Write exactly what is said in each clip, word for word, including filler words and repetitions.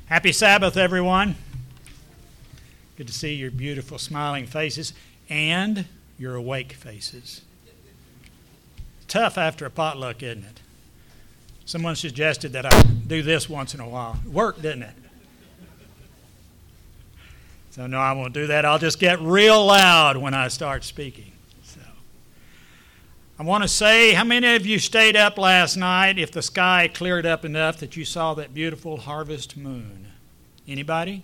Happy Sabbath, everyone. Good to see your beautiful smiling faces and your awake faces. Tough after a potluck, isn't it? Someone suggested that I do this once in a while. It worked, didn't it? So no, I won't do that. I'll just get real loud when I start speaking. So I want to say, how many of you stayed up last night if the sky cleared up enough that you saw that beautiful harvest moon? Anybody?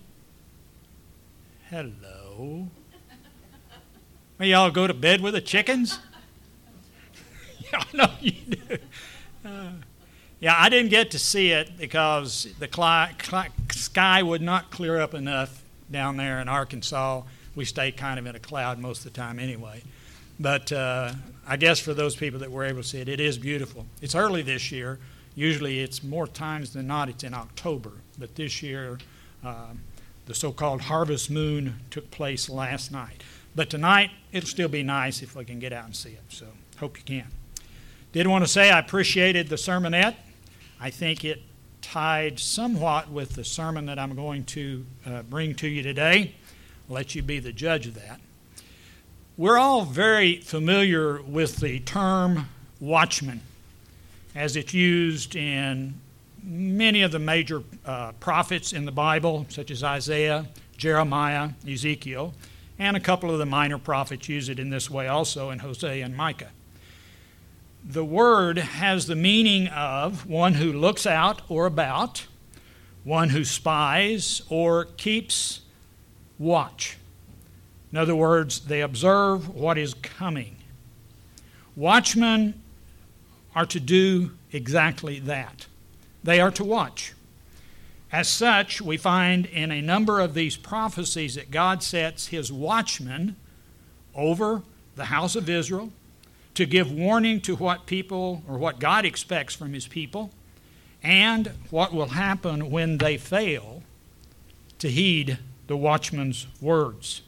Hello. May y'all go to bed with the chickens? Yeah, I know you do. Uh, yeah, I didn't get to see it because the cli- cli- sky would not clear up enough down there in Arkansas. We stay kind of in a cloud most of the time anyway. But uh, I guess for those people that were able to see it, it is beautiful. It's early this year. Usually it's more times than not it's in October. But this year uh, the so-called harvest moon took place last night. But tonight it'll still be nice if we can get out and see it. So hope you can. Did want to say I appreciated the sermonette. I think it tied somewhat with the sermon that I'm going to uh, bring to you today. I'll let you be the judge of that. We're all very familiar with the term watchman as it's used in many of the major uh, prophets in the Bible, such as Isaiah, Jeremiah, Ezekiel, and a couple of the minor prophets use it in this way also in Hosea and Micah. The word has the meaning of one who looks out or about, one who spies or keeps watch. In other words, they observe what is coming. Watchmen are to do exactly that. They are to watch. As such, we find in a number of these prophecies that God sets his watchmen over the house of Israel to give warning to what people or what God expects from his people and what will happen when they fail to heed the watchman's words.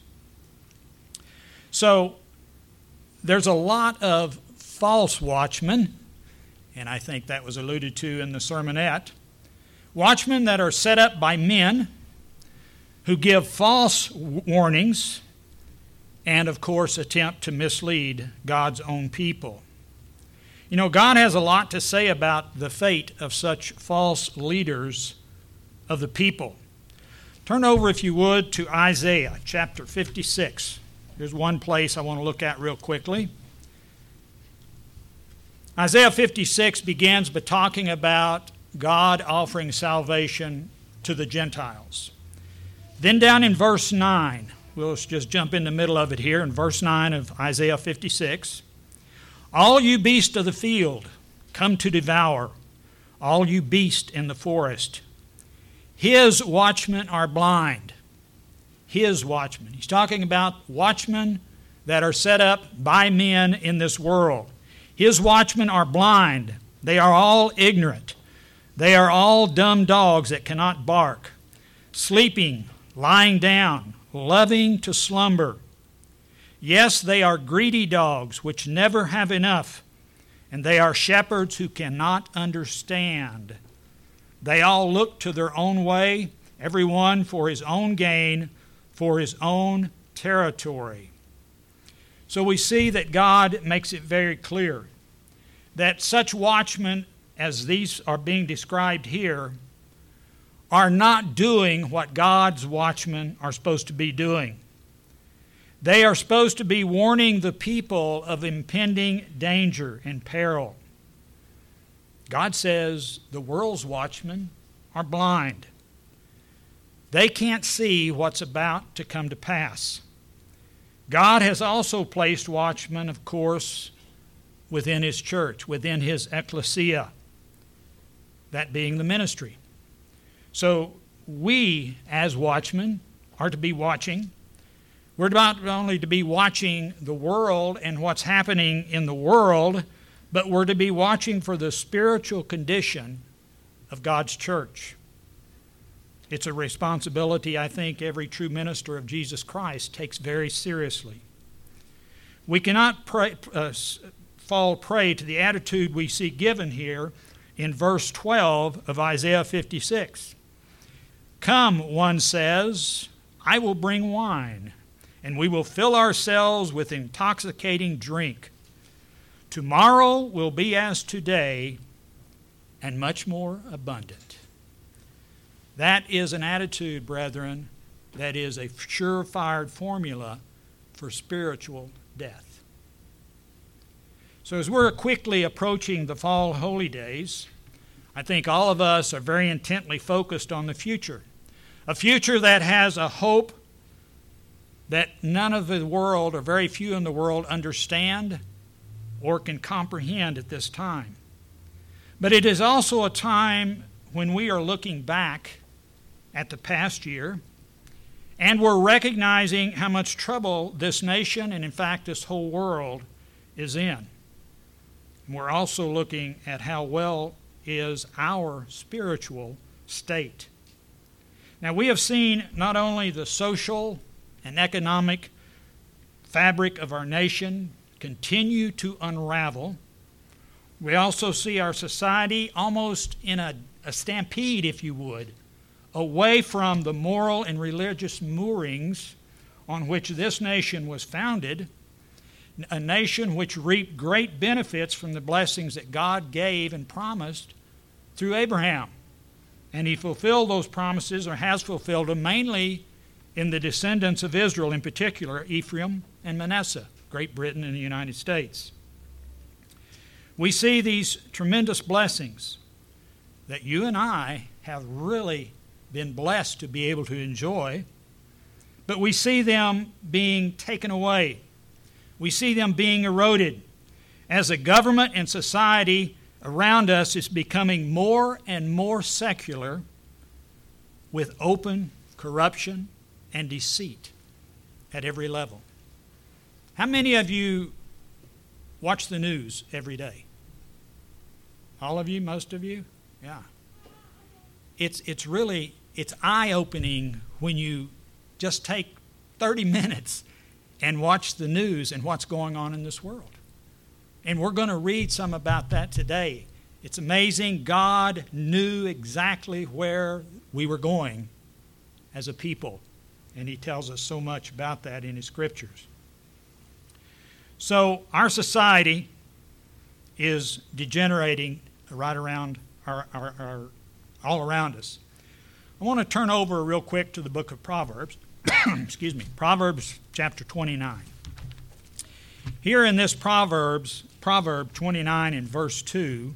So there's a lot of false watchmen, and I think that was alluded to in the sermonette. Watchmen that are set up by men who give false warnings and, of course, attempt to mislead God's own people. You know, God has a lot to say about the fate of such false leaders of the people. Turn over, if you would, to Isaiah chapter fifty-six. Here's one place I want to look at real quickly. Isaiah fifty-six begins by talking about God offering salvation to the Gentiles. Then down in verse nine, we'll just jump in the middle of it here in verse nine of Isaiah fifty-six. All you beasts of the field, come to devour, all you beasts in the forest. His watchmen are blind. His watchmen. He's talking about watchmen that are set up by men in this world. His watchmen are blind. They are all ignorant. They are all dumb dogs that cannot bark, sleeping, lying down, loving to slumber. Yes, they are greedy dogs which never have enough, and they are shepherds who cannot understand. They all look to their own way, every one for his own gain, for his own territory. So we see that God makes it very clear that such watchmen as these are being described here are not doing what God's watchmen are supposed to be doing. They are supposed to be warning the people of impending danger and peril. God says the world's watchmen are blind. They can't see what's about to come to pass. God has also placed watchmen, of course, within his church, within his ecclesia, that being the ministry. So we, as watchmen, are to be watching. We're not only to be watching the world and what's happening in the world, but we're to be watching for the spiritual condition of God's church. It's a responsibility I think every true minister of Jesus Christ takes very seriously. We cannot pray, uh, fall prey to the attitude we see given here in verse twelve of Isaiah fifty-six. Come, one says, I will bring wine, and we will fill ourselves with intoxicating drink. Tomorrow will be as today, and much more abundant. That is an attitude, brethren, that is a surefire formula for spiritual death. So as we're quickly approaching the fall holy days, I think all of us are very intently focused on the future. A future that has a hope that none of the world, or very few in the world, understand or can comprehend at this time. But it is also a time when we are looking back at the past year, and we're recognizing how much trouble this nation, and in fact this whole world, is in. And we're also looking at how well is our spiritual state. Now, we have seen not only the social and economic fabric of our nation continue to unravel, we also see our society almost in a, a stampede, if you would, away from the moral and religious moorings on which this nation was founded, a nation which reaped great benefits from the blessings that God gave and promised through Abraham. And he fulfilled those promises, or has fulfilled them, mainly in the descendants of Israel, in particular Ephraim and Manasseh, Great Britain and the United States. We see these tremendous blessings that you and I have really been blessed to be able to enjoy, but we see them being taken away. We see them being eroded as a government and society around us is becoming more and more secular, with open corruption and deceit at every level. How many of you watch the news every day? All of you? Most of you? Yeah. It's, it's really, it's eye-opening when you just take thirty minutes and watch the news and what's going on in this world. And we're going to read some about that today. It's amazing. God knew exactly where we were going as a people, and he tells us so much about that in his scriptures. So our society is degenerating right around our, our, our all around us. I want to turn over real quick to the book of Proverbs. Excuse me, Proverbs chapter twenty-nine. Here in this Proverbs, Proverb twenty-nine and verse two,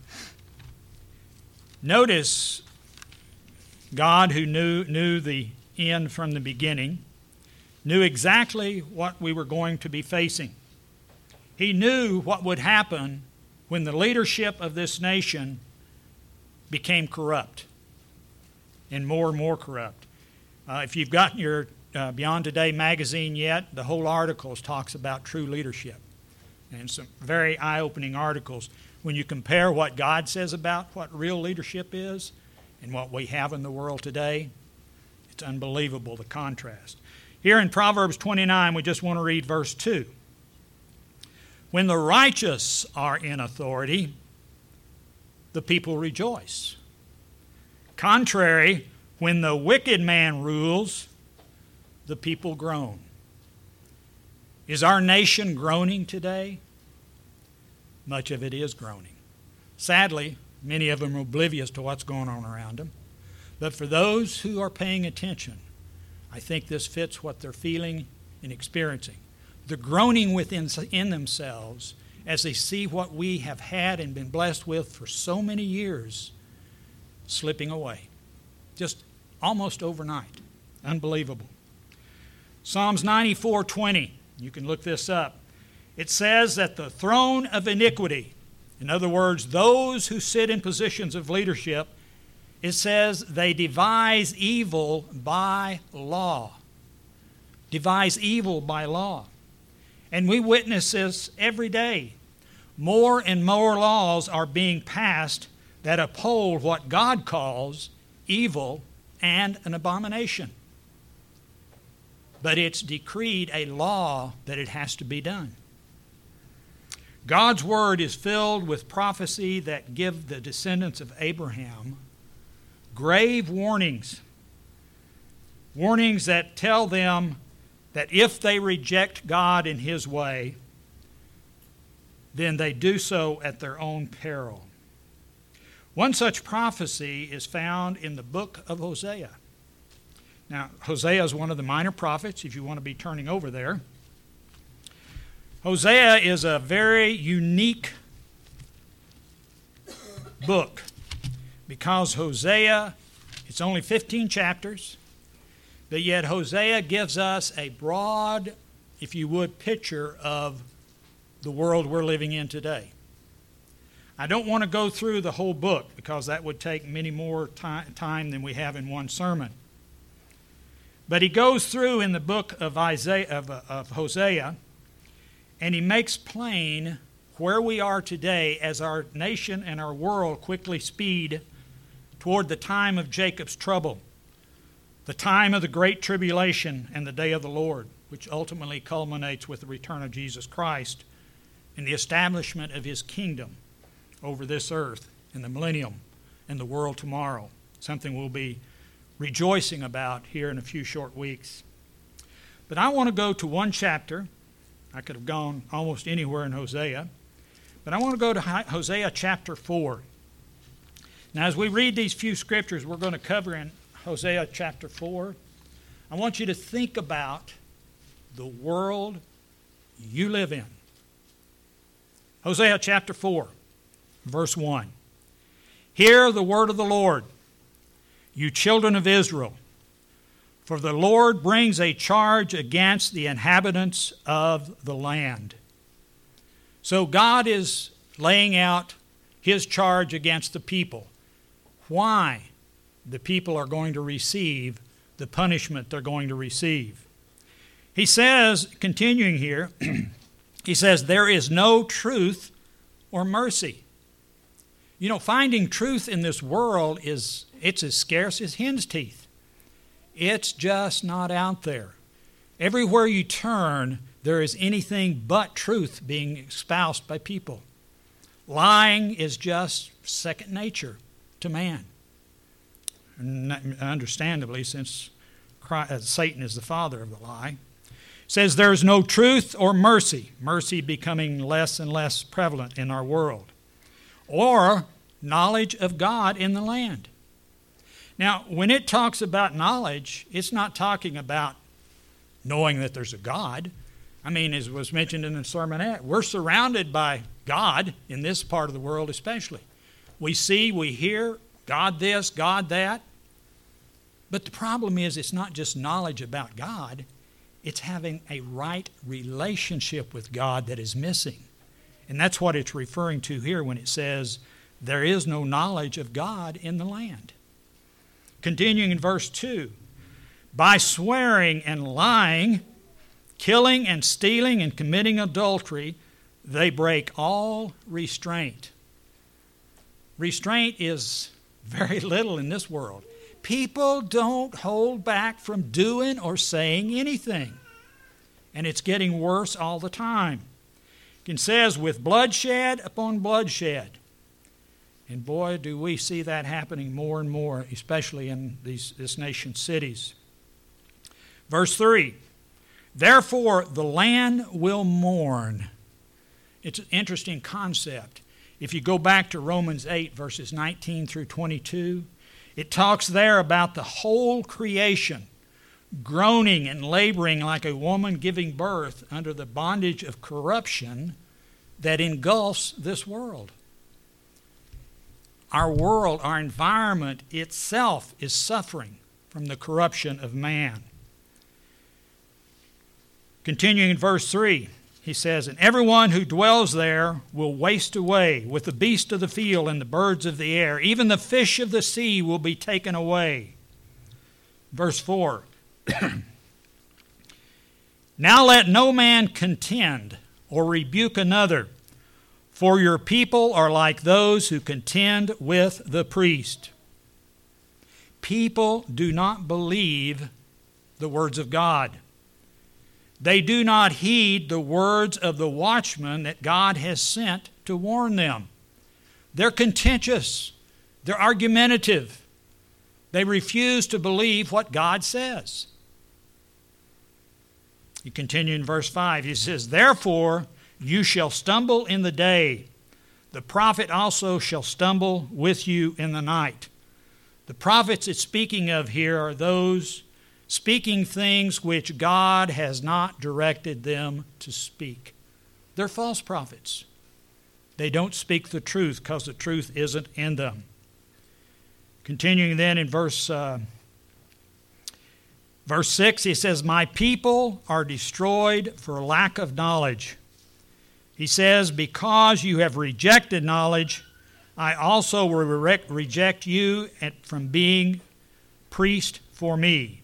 notice God, who knew, knew the end from the beginning, knew exactly what we were going to be facing. He knew what would happen when the leadership of this nation became corrupt and more and more corrupt. Uh, if you've gotten your uh, Beyond Today magazine yet, the whole article talks about true leadership. And some very eye-opening articles when you compare what God says about what real leadership is and what we have in the world today. It's unbelievable, the contrast. Here in Proverbs twenty-nine, we just want to read verse two. When the righteous are in authority, the people rejoice. Contrary, when the wicked man rules, the people groan. Is our nation groaning today? Much of it is groaning. Sadly, many of them are oblivious to what's going on around them. But for those who are paying attention, I think this fits what they're feeling and experiencing. They're groaning within in themselves as they see what we have had and been blessed with for so many years slipping away. Just almost overnight. Unbelievable. Psalms ninety-four twenty. You can look this up. It says that the throne of iniquity, in other words, those who sit in positions of leadership, it says they devise evil by law. Devise evil by law. And we witness this every day. More and more laws are being passed that uphold what God calls evil and an abomination. But it's decreed a law that it has to be done. God's word is filled with prophecy that give the descendants of Abraham grave warnings Warnings that tell them that if they reject God in His way, then they do so at their own peril. One such prophecy is found in the book of Hosea. Now, Hosea is one of the minor prophets, if you want to be turning over there. Hosea is a very unique book because Hosea, it's only fifteen chapters, but yet Hosea gives us a broad, if you would, picture of the world we're living in today. I don't want to go through the whole book because that would take many more time, time than we have in one sermon. But he goes through in the book of, Isaiah, of, of Hosea, and he makes plain where we are today as our nation and our world quickly speed toward the time of Jacob's trouble, the time of the great tribulation and the day of the Lord, which ultimately culminates with the return of Jesus Christ and the establishment of His kingdom over this earth in the millennium and the world tomorrow, something we'll be rejoicing about here in a few short weeks. But I want to go to one chapter. I could have gone almost anywhere in Hosea, but I want to go to Hosea chapter four. Now, as we read these few scriptures we're going to cover in Hosea chapter four, I want you to think about the world you live in. Hosea chapter four, verse one. Hear the word of the Lord, you children of Israel, for the Lord brings a charge against the inhabitants of the land. So God is laying out His charge against the people. Why the people are going to receive the punishment they're going to receive. He says, continuing here, he says, there is no truth or mercy. You know, finding truth in this world is, it's as scarce as hen's teeth. It's just not out there. Everywhere you turn, there is anything but truth being espoused by people. Lying is just second nature to man. Understandably, since Christ, Satan is the father of the lie. It says there is no truth or mercy, mercy becoming less and less prevalent in our world, or knowledge of God in the land. Now, when it talks about knowledge, it's not talking about knowing that there's a God. I mean, as was mentioned in the sermonette, we're surrounded by God in this part of the world especially. We see, we hear, God this, God that. But the problem is it's not just knowledge about God, it's having a right relationship with God that is missing. And that's what it's referring to here when it says, there is no knowledge of God in the land. Continuing in verse two, by swearing and lying, killing and stealing and committing adultery, they break all restraint. Restraint is very little in this world. People don't hold back from doing or saying anything. And it's getting worse all the time. It says, with bloodshed upon bloodshed. And boy, do we see that happening more and more, especially in these, this nation's cities. Verse three, therefore the land will mourn. It's an interesting concept. If you go back to Romans eight, verses nineteen through twenty-two, it talks there about the whole creation groaning and laboring like a woman giving birth under the bondage of corruption that engulfs this world. Our world, our environment itself is suffering from the corruption of man. Continuing in verse three, he says, and everyone who dwells there will waste away with the beast of the field and the birds of the air. Even the fish of the sea will be taken away. Verse four, now let no man contend or rebuke another, for your people are like those who contend with the priest. People do not believe the words of God. They do not heed the words of the watchman that God has sent to warn them. They're contentious. They're argumentative. They refuse to believe what God says. You continue in verse five. He says, "Therefore you shall stumble in the day. The prophet also shall stumble with you in the night." The prophets it's speaking of here are those speaking things which God has not directed them to speak. They're false prophets. They don't speak the truth because the truth isn't in them. Continuing then in verse, uh, verse six, he says, "My people are destroyed for lack of knowledge." He says, "Because you have rejected knowledge, I also will re- reject you from being priest for me."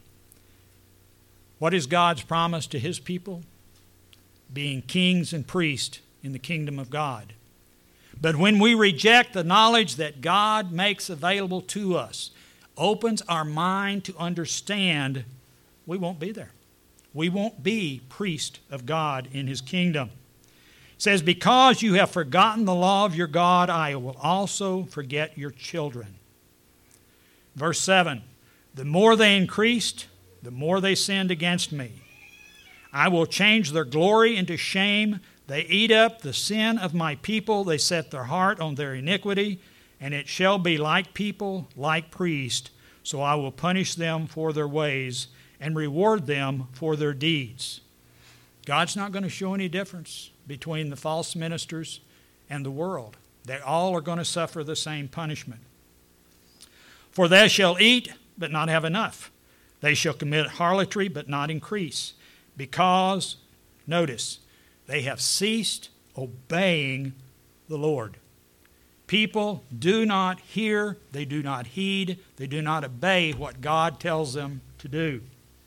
What is God's promise to his people? Being kings and priests in the kingdom of God. But when we reject the knowledge that God makes available to us, opens our mind to understand, we won't be there. We won't be priest of God in his kingdom. It says, "Because you have forgotten the law of your God, I will also forget your children." Verse seven, "The more they increased, the more they sinned against me. I will change their glory into shame. They eat up the sin of my people. They set their heart on their iniquity, and it shall be like people, like priests. So I will punish them for their ways and reward them for their deeds." God's not going to show any difference between the false ministers and the world. They all are going to suffer the same punishment. "For they shall eat, but not have enough. They shall commit harlotry, but not increase. Because," notice, "they have ceased obeying the Lord." People do not hear, they do not heed, they do not obey what God tells them to do.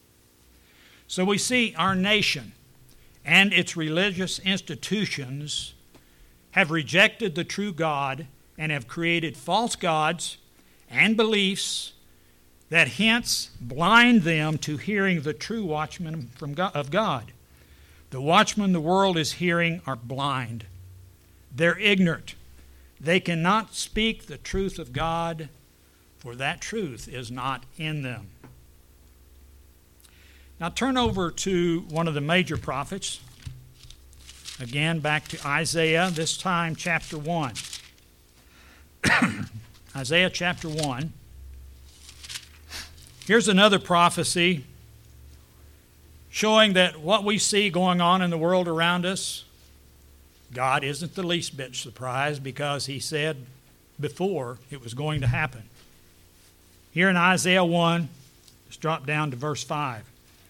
So we see our nation and its religious institutions have rejected the true God and have created false gods and beliefs that hence blind them to hearing the true watchmen from God, of God. The watchmen the world is hearing are blind. They're ignorant. They cannot speak the truth of God, for that truth is not in them. Now turn over to one of the major prophets. Again, back to Isaiah, this time chapter one. Isaiah chapter one. Here's another prophecy showing that what we see going on in the world around us, God isn't the least bit surprised because he said before it was going to happen. Here in Isaiah one, let's drop down to verse five.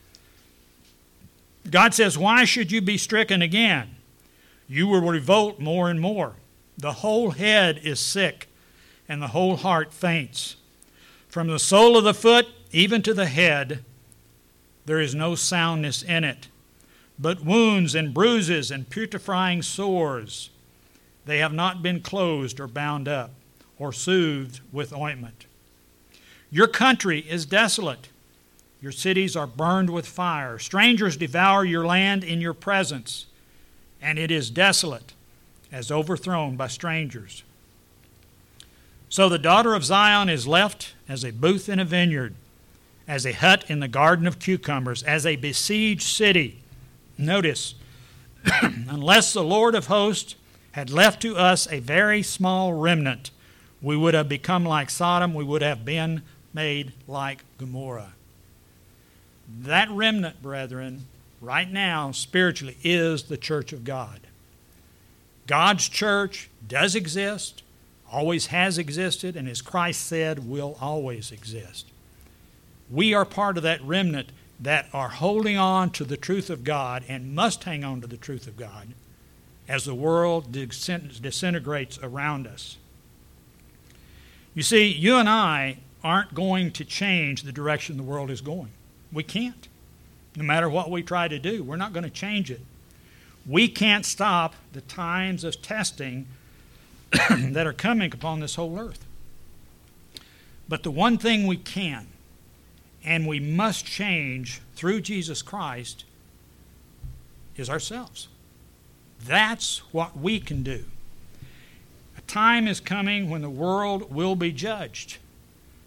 God says, "Why should you be stricken again? You will revolt more and more. The whole head is sick, and the whole heart faints. From the sole of the foot even to the head, there is no soundness in it, but wounds and bruises and putrefying sores. They have not been closed or bound up or soothed with ointment. Your country is desolate. Your cities are burned with fire. Strangers devour your land in your presence, and it is desolate, as overthrown by strangers. So the daughter of Zion is left as a booth in a vineyard, as a hut in the garden of cucumbers, as a besieged city." Notice, "Unless the Lord of hosts had left to us a very small remnant, we would have become like Sodom, we would have been made like Gomorrah." That remnant, brethren, right now, spiritually, is the church of God. God's church does exist, always has existed, and as Christ said, will always exist. We are part of that remnant that are holding on to the truth of God and must hang on to the truth of God as the world disintegrates around us. You see, you and I aren't going to change the direction the world is going. We can't. No matter what we try to do, we're not going to change it. We can't stop the times of testing that are coming upon this whole earth. But the one thing we can, and we must change through Jesus Christ, is ourselves. That's what we can do. A time is coming when the world will be judged.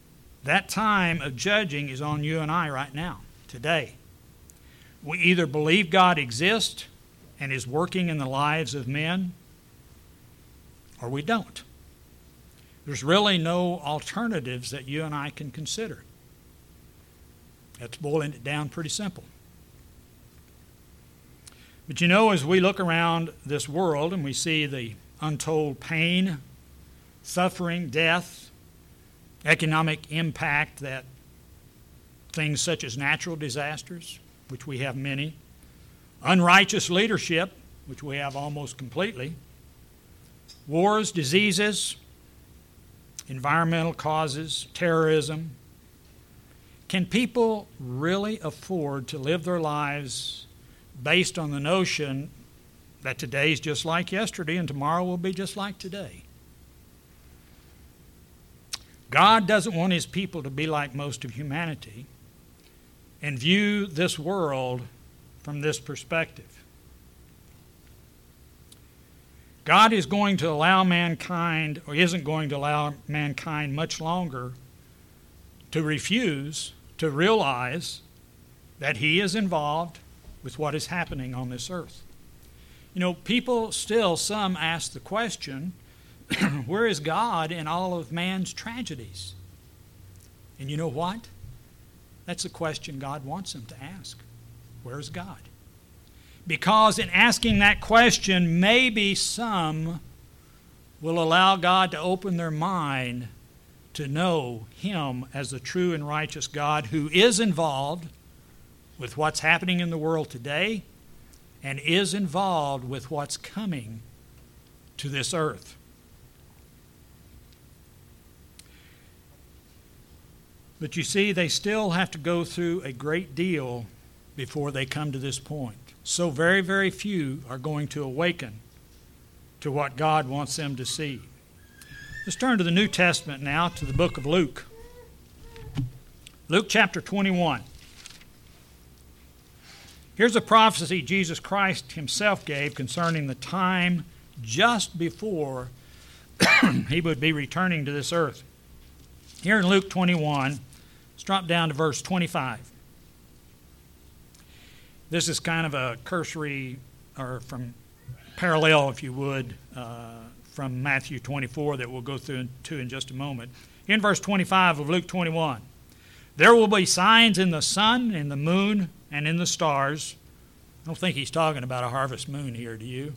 That time of judging is on you and I right now, today. We either believe God exists and is working in the lives of men, or we don't. There's really no alternatives that you and I can consider. That's boiling it down pretty simple. But you know, as we look around this world and we see the untold pain, suffering, death, economic impact that things such as natural disasters, which we have many, unrighteous leadership, which we have almost completely, wars, diseases, environmental causes, terrorism. Can people really afford to live their lives based on the notion that today is just like yesterday and tomorrow will be just like today? God doesn't want His people to be like most of humanity and view this world from this perspective. God is going to allow mankind, or isn't going to allow mankind much longer to refuse to realize that He is involved with what is happening on this earth. You know, people still, some ask the question, where is God in all of man's tragedies? And you know what? That's a question God wants them to ask. Where is God? Because in asking that question, maybe some will allow God to open their mind to know Him as the true and righteous God who is involved with what's happening in the world today and is involved with what's coming to this earth. But you see, they still have to go through a great deal before they come to this point. So very, very few are going to awaken to what God wants them to see. Let's turn to the New Testament now, to the book of Luke. Luke chapter twenty-one. Here's a prophecy Jesus Christ Himself gave concerning the time just before He would be returning to this earth. Here in Luke twenty-one, let's drop down to verse twenty-five. This is kind of a cursory, or from parallel, if you would, uh, from Matthew twenty-four that we'll go through to in just a moment. In verse twenty-five of Luke twenty-one, there will be signs in the sun, in the moon, and in the stars. I don't think He's talking about a harvest moon here, do you?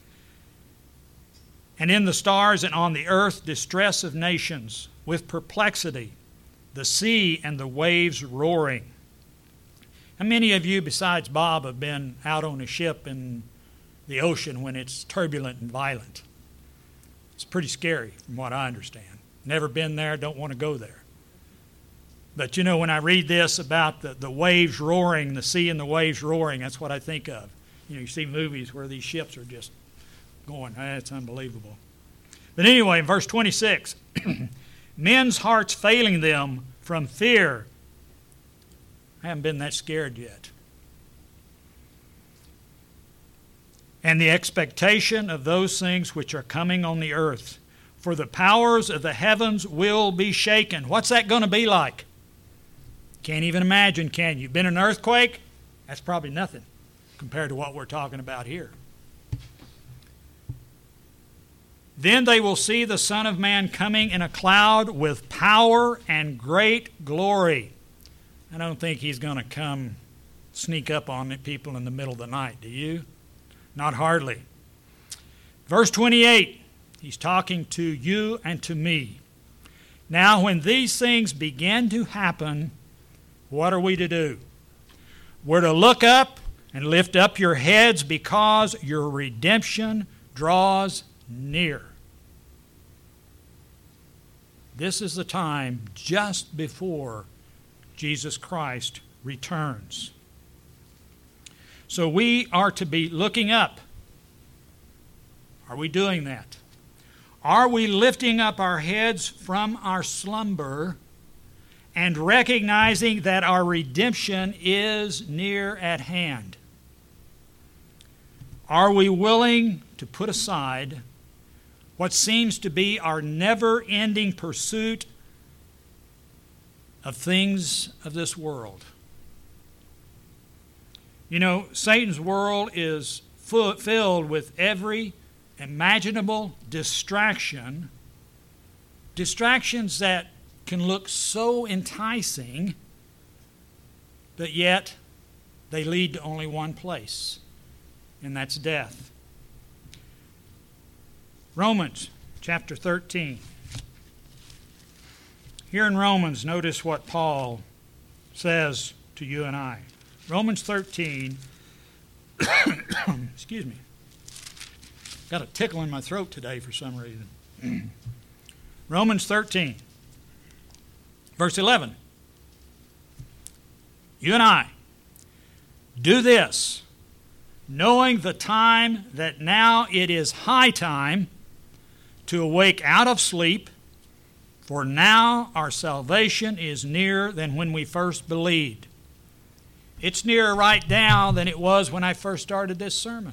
And in the stars and on the earth, distress of nations, with perplexity, the sea and the waves roaring. How many of you besides Bob have been out on a ship in the ocean when it's turbulent and violent? It's pretty scary from what I understand. Never been there, don't want to go there. But you know, when I read this about the, the waves roaring, the sea and the waves roaring, that's what I think of. You know, you see movies where these ships are just going, that's unbelievable. But anyway, in verse twenty-six, men's hearts failing them from fear. I haven't been that scared yet. And the expectation of those things which are coming on the earth. For the powers of the heavens will be shaken. What's that going to be like? Can't even imagine, can you? Been an earthquake? That's probably nothing compared to what we're talking about here. Then they will see the Son of Man coming in a cloud with power and great glory. I don't think He's going to come sneak up on people in the middle of the night, do you? Not hardly. Verse twenty-eight, He's talking to you and to me. Now, when these things begin to happen, what are we to do? We're to look up and lift up your heads because your redemption draws near. This is the time just before Jesus Christ returns. So we are to be looking up. Are we doing that? Are we lifting up our heads from our slumber and recognizing that our redemption is near at hand? Are we willing to put aside what seems to be our never-ending pursuit of things of this world. You know, Satan's world is full, filled with every imaginable distraction, distractions that can look so enticing, but yet they lead to only one place, and that's death. Romans chapter thirteen. Here in Romans, notice what Paul says to you and I. Romans thirteen, excuse me, got a tickle in my throat today for some reason. Romans thirteen, verse eleven. You and I, do this, knowing the time that now it is high time to awake out of sleep, for now our salvation is nearer than when we first believed. It's nearer right now than it was when I first started this sermon.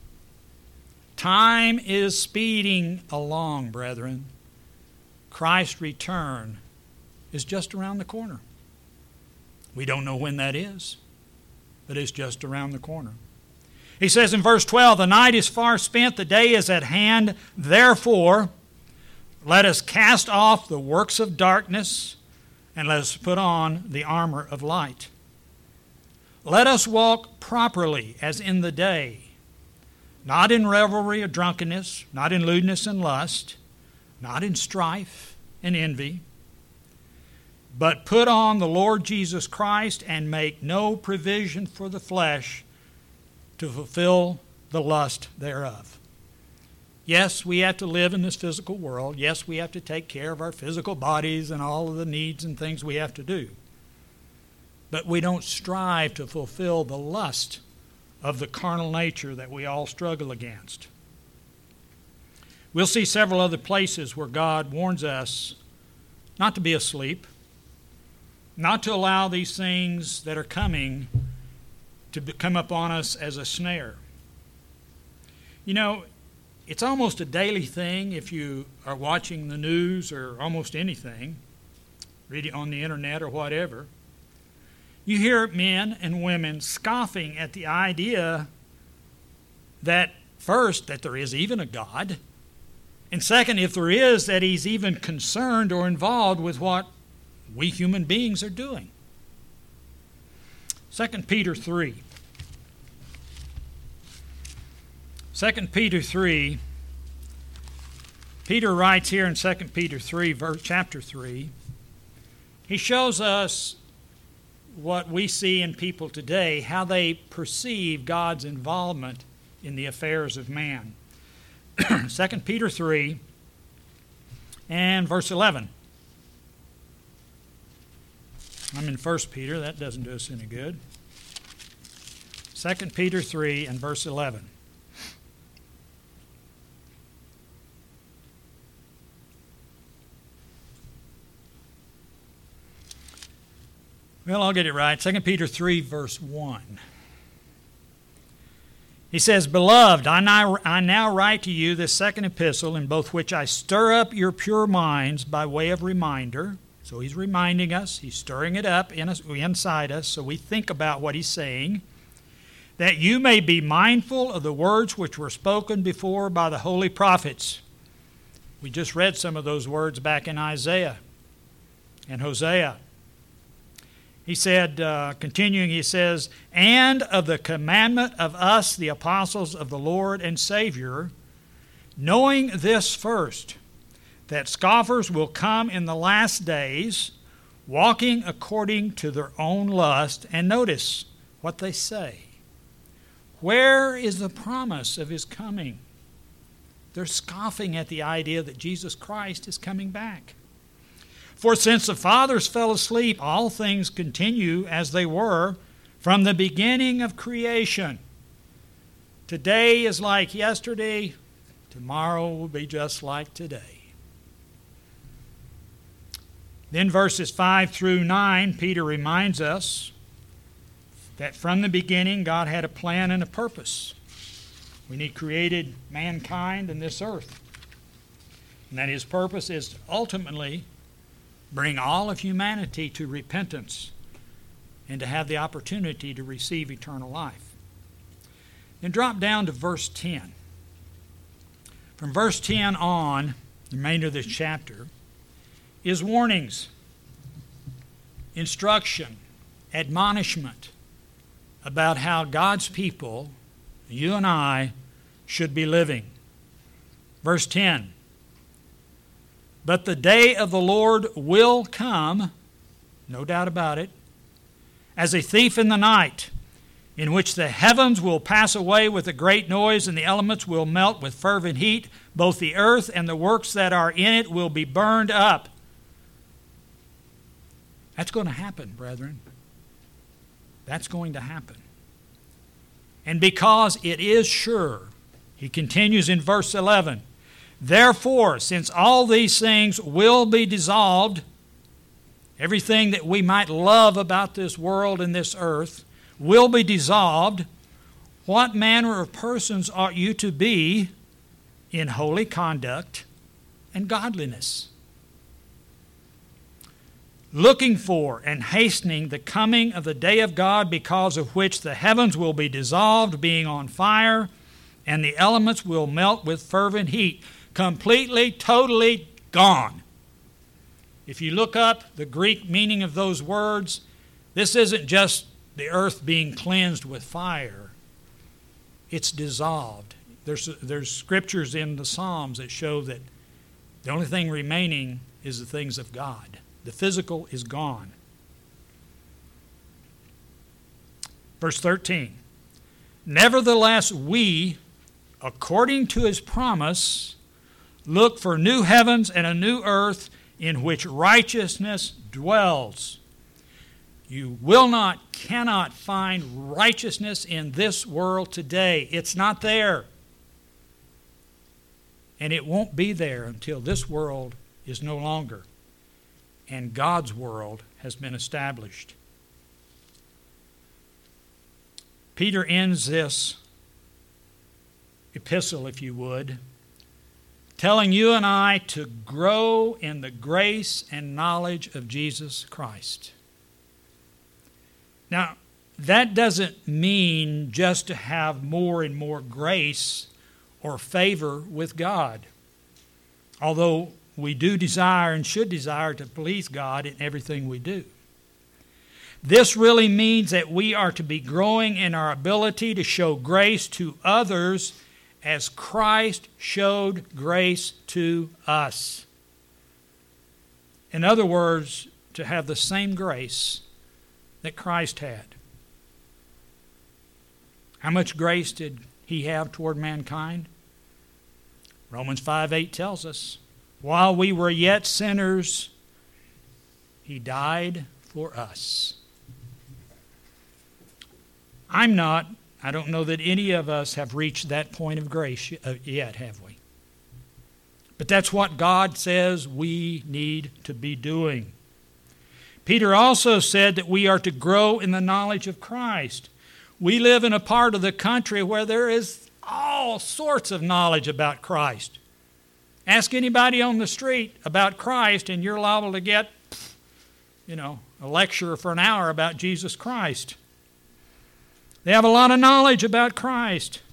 Time is speeding along, brethren. Christ's return is just around the corner. We don't know when that is, but it's just around the corner. He says in verse twelve, the night is far spent, the day is at hand. Therefore, let us cast off the works of darkness, and let us put on the armor of light. Let us walk properly as in the day, not in revelry or drunkenness, not in lewdness and lust, not in strife and envy, but put on the Lord Jesus Christ and make no provision for the flesh to fulfill the lust thereof. Yes, we have to live in this physical world. Yes, we have to take care of our physical bodies and all of the needs and things we have to do. But we don't strive to fulfill the lust of the carnal nature that we all struggle against. We'll see several other places where God warns us not to be asleep, not to allow these things that are coming to come upon us as a snare. You know, it's almost a daily thing if you are watching the news or almost anything, reading on the internet or whatever. You hear men and women scoffing at the idea that, first, that there is even a God, and second, if there is, that He's even concerned or involved with what we human beings are doing. Second Peter three. Second Peter three. Peter writes here in Second Peter three, verse, chapter three, he shows us what we see in people today, how they perceive God's involvement in the affairs of man. Second Peter three and verse eleven. I'm in First Peter. That doesn't do us any good. Second Peter three and verse eleven. Well, I'll get it right. Second Peter three, verse one. He says, Beloved, I now, I now write to you this second epistle, in both which I stir up your pure minds by way of reminder. So he's reminding us, he's stirring it up in us, inside us, so we think about what he's saying, that you may be mindful of the words which were spoken before by the holy prophets. We just read some of those words back in Isaiah and Hosea. He said, uh, continuing, he says, and of the commandment of us, the apostles of the Lord and Savior, knowing this first, that scoffers will come in the last days, walking according to their own lust. And notice what they say. Where is the promise of His coming? They're scoffing at the idea that Jesus Christ is coming back. For since the fathers fell asleep, all things continue as they were from the beginning of creation. Today is like yesterday. Tomorrow will be just like today. Then verses five through nine, Peter reminds us that from the beginning God had a plan and a purpose when He created mankind and this earth. And that His purpose is ultimately bring all of humanity to repentance and to have the opportunity to receive eternal life. Then drop down to verse ten. From verse ten on, the remainder of this chapter, is warnings, instruction, admonishment about how God's people, you and I, should be living. Verse ten, but the day of the Lord will come, no doubt about it, as a thief in the night, in which the heavens will pass away with a great noise, and the elements will melt with fervent heat. Both the earth and the works that are in it will be burned up. That's going to happen, brethren. That's going to happen. And because it is sure, he continues in verse eleven, therefore, since all these things will be dissolved, everything that we might love about this world and this earth will be dissolved, what manner of persons ought you to be in holy conduct and godliness, looking for and hastening the coming of the day of God, because of which the heavens will be dissolved, being on fire, and the elements will melt with fervent heat. Completely, totally gone. If you look up the Greek meaning of those words, this isn't just the earth being cleansed with fire. It's dissolved. There's, there's scriptures in the Psalms that show that the only thing remaining is the things of God. The physical is gone. Verse thirteen, nevertheless we, according to his promise, look for new heavens and a new earth in which righteousness dwells. You will not, cannot find righteousness in this world today. It's not there. And it won't be there until this world is no longer, and God's world has been established. Peter ends this epistle, if you would, telling you and I to grow in the grace and knowledge of Jesus Christ. Now, that doesn't mean just to have more and more grace or favor with God, although we do desire and should desire to please God in everything we do. This really means that we are to be growing in our ability to show grace to others as Christ showed grace to us. In other words, to have the same grace that Christ had. How much grace did he have toward mankind? Romans five eight tells us, while we were yet sinners, he died for us. I'm not, I don't know that any of us have reached that point of grace yet, have we? But that's what God says we need to be doing. Peter also said that we are to grow in the knowledge of Christ. We live in a part of the country where there is all sorts of knowledge about Christ. Ask anybody on the street about Christ and you're liable to get, you know, a lecture for an hour about Jesus Christ. They have a lot of knowledge about Christ.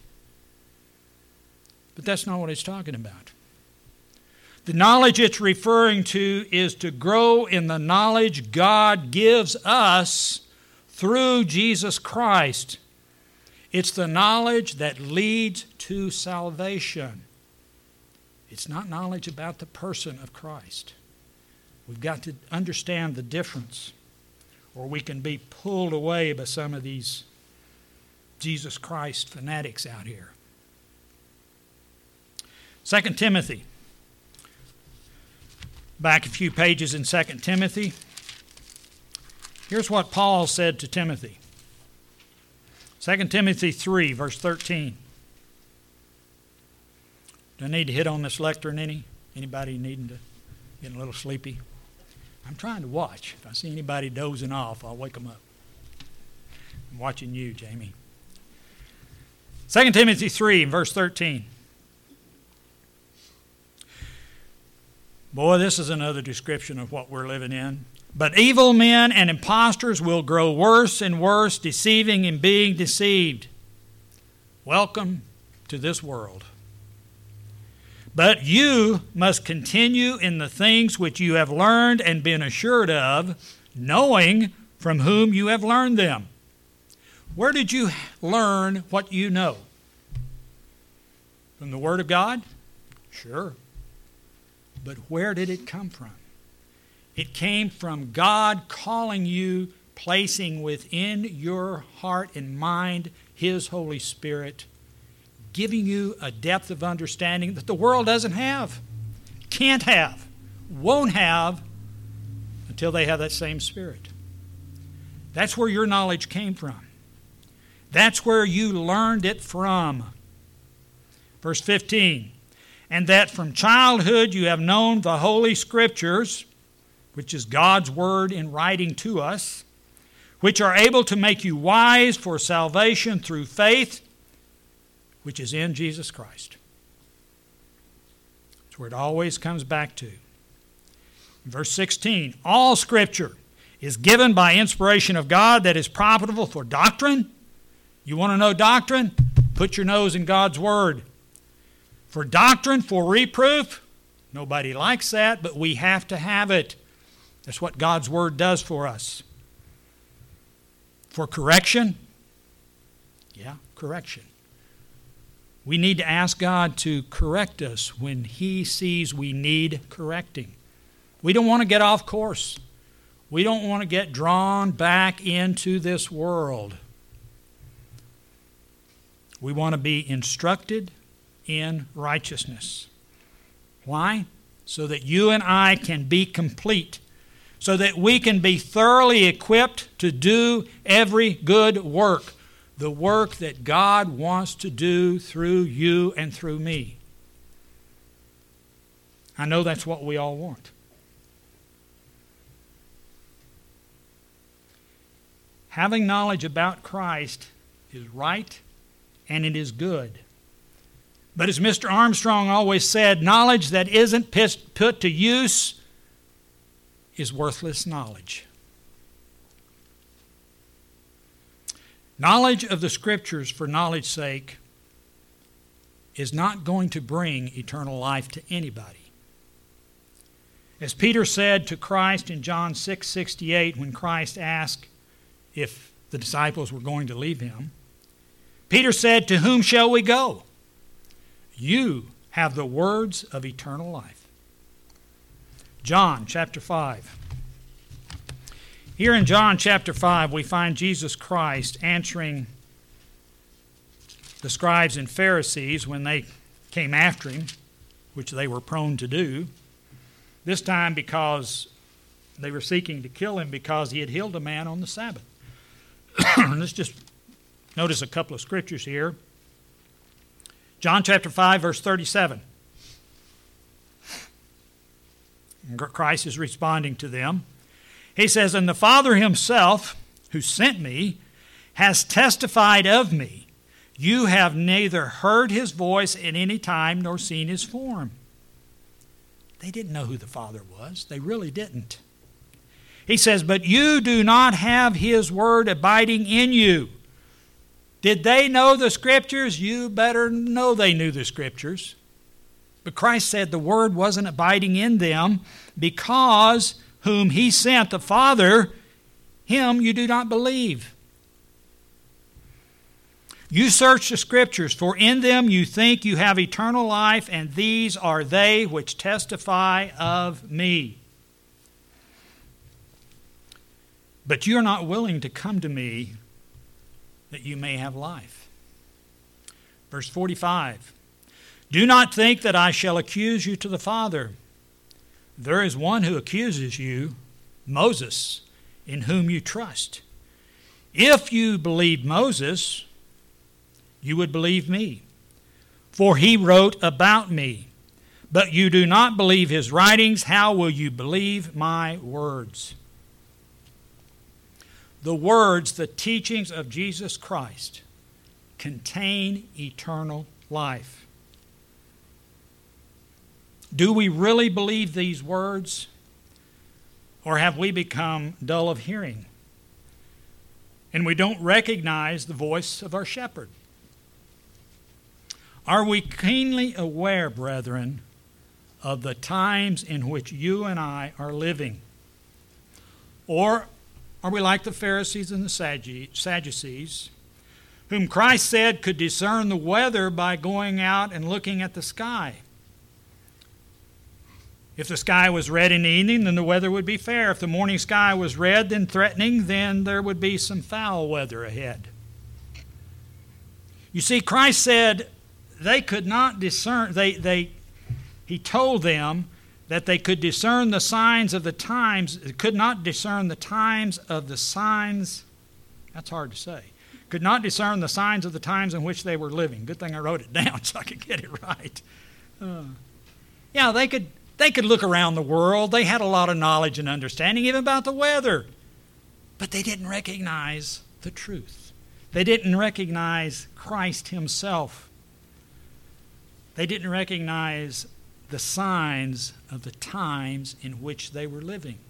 But that's not what it's talking about. The knowledge it's referring to is to grow in the knowledge God gives us through Jesus Christ. It's the knowledge that leads to salvation. It's not knowledge about the person of Christ. We've got to understand the difference, or we can be pulled away by some of these Jesus Christ fanatics out here. Second Timothy. Back a few pages in Second Timothy. Here's what Paul said to Timothy. Second Timothy three, verse thirteen. Do I need to hit on this lectern any? Anybody needing to get a little sleepy? I'm trying to watch. If I see anybody dozing off, I'll wake them up. I'm watching you, Jamie. Second Timothy three, verse thirteen. Boy, this is another description of what we're living in. But evil men and impostors will grow worse and worse, deceiving and being deceived. Welcome to this world. But you must continue in the things which you have learned and been assured of, knowing from whom you have learned them. Where did you learn what you know? From the Word of God? Sure. But where did it come from? It came from God calling you, placing within your heart and mind His Holy Spirit, giving you a depth of understanding that the world doesn't have, can't have, won't have until they have that same Spirit. That's where your knowledge came from. That's where you learned it from. Verse fifteen, and that from childhood you have known the Holy Scriptures, which is God's Word in writing to us, which are able to make you wise for salvation through faith, which is in Jesus Christ. That's where it always comes back to. Verse sixteen, all Scripture is given by inspiration of God that is profitable for doctrine. You want to know doctrine? Put your nose in God's Word. For doctrine, for reproof, nobody likes that, but we have to have it. That's what God's Word does for us. For correction, yeah, correction. We need to ask God to correct us when He sees we need correcting. We don't want to get off course. We don't want to get drawn back into this world. We want to be instructed in righteousness. Why? So that you and I can be complete. So that we can be thoroughly equipped to do every good work. The work that God wants to do through you and through me. I know that's what we all want. Having knowledge about Christ is right and it is good. But as Mister Armstrong always said, knowledge that isn't put to use is worthless knowledge. Knowledge of the Scriptures for knowledge's sake is not going to bring eternal life to anybody. As Peter said to Christ in John six sixty-eight when Christ asked if the disciples were going to leave him, Peter said, "To whom shall we go? You have the words of eternal life." John chapter five. Here in John chapter five, we find Jesus Christ answering the scribes and Pharisees when they came after him, which they were prone to do, this time because they were seeking to kill him because he had healed a man on the Sabbath. Let's just notice a couple of scriptures here. John chapter five, verse thirty-seven. Christ is responding to them. He says, "And the Father himself, who sent me, has testified of me. You have neither heard his voice at any time nor seen his form." They didn't know who the Father was. They really didn't. He says, "But you do not have his word abiding in you." Did they know the Scriptures? You better know they knew the Scriptures. But Christ said the word wasn't abiding in them because whom he sent, the Father, him you do not believe. You search the Scriptures, for in them you think you have eternal life, and these are they which testify of me. But you are not willing to come to me that you may have life. Verse forty-five. Do not think that I shall accuse you to the Father. There is one who accuses you, Moses, in whom you trust. If you believed Moses, you would believe me, for he wrote about me. But you do not believe his writings. How will you believe my words? The words, the teachings of Jesus Christ, contain eternal life. Do we really believe these words? Or have we become dull of hearing? And we don't recognize the voice of our shepherd. Are we keenly aware, brethren, of the times in which you and I are living? Or are we like the Pharisees and the Sadducees, whom Christ said could discern the weather by going out and looking at the sky? If the sky was red in the evening, then the weather would be fair. If the morning sky was red and threatening, then there would be some foul weather ahead. You see, Christ said they could not discern, they, they, he told them that they could discern the signs of the times, could not discern the times of the signs, that's hard to say, could not discern the signs of the times in which they were living. Good thing I wrote it down so I could get it right. Uh, yeah, they could... They could look around the world. They had a lot of knowledge and understanding even about the weather. But they didn't recognize the truth. They didn't recognize Christ himself. They didn't recognize the signs of the times in which they were living.